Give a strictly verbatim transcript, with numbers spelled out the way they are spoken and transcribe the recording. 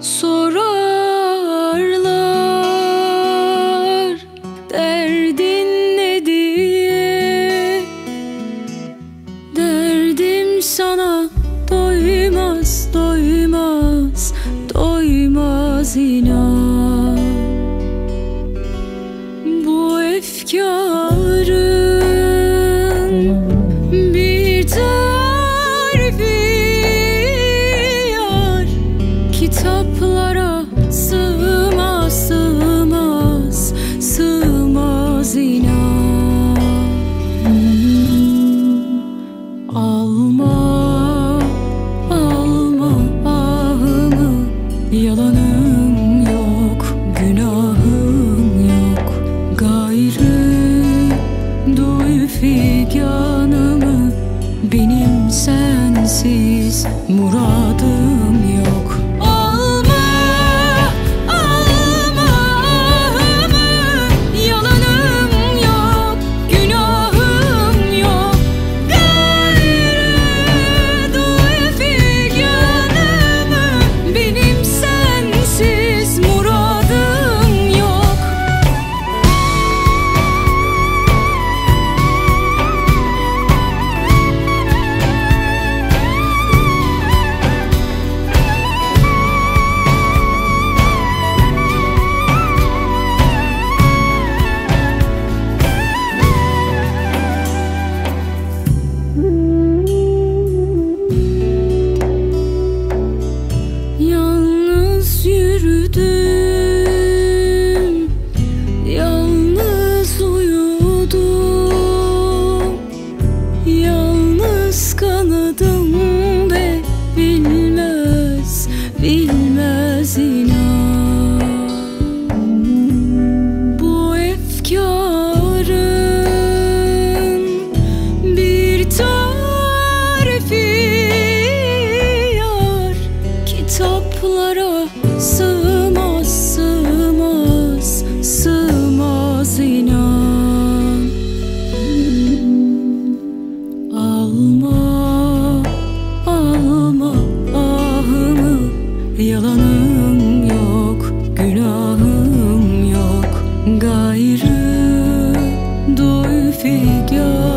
Sorarlar derdin ne diye, derdim sana doymaz, doymaz, doymaz inan. Bu efkarın bir tarifi yar, kitaplara sığmaz, sığmaz, sığmaz inan. Alma, alma ahımı, yalanım yok, günahım yok. Gayrı duy figanımı, benim sensiz muradım yok. Alma, alma ahımı, yalanım yok, günahım yok. Gayrı duy figanımı, benim sensiz muradım yok. Yalnız yürüdüm, yalnız uyudum, yalnız kanadım ve bilmez, bilmez inan. Bu efkarın bir tarifi yar, kitaplara sığmaz, sığmaz, sığmaz inan. Alma, alma ahımı, yalanım yok, günahım yok. Gayrı duy figan